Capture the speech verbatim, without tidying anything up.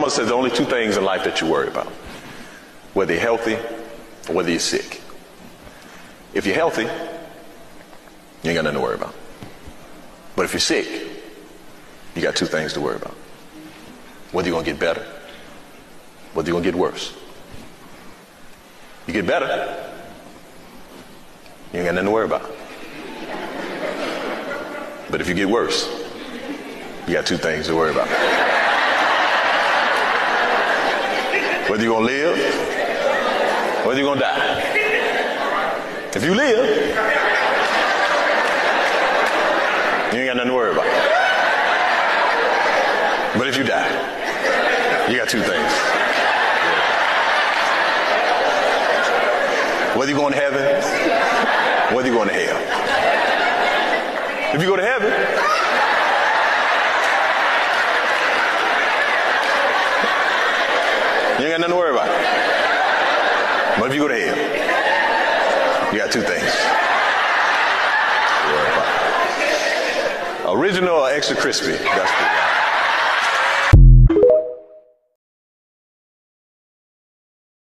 mama says the only two things in life that you worry about, whether you're healthy or whether you're sick. If you're healthy, you ain't got nothing to worry about. But if you're sick, you got two things to worry about. Whether you're going to get better, whether you're going to get worse. You get better, you ain't got nothing to worry about. But if you get worse, you got two things to worry about. Whether you're going to live, whether you're going to die. If you live, you ain't got nothing to worry about. But if you die, you got two things. Whether you're going to heaven, whether you're going to hell. If you go to heaven, you ain't got nothing to worry about. But if you go to hell, you got two things to worry about. Original or extra crispy? That's the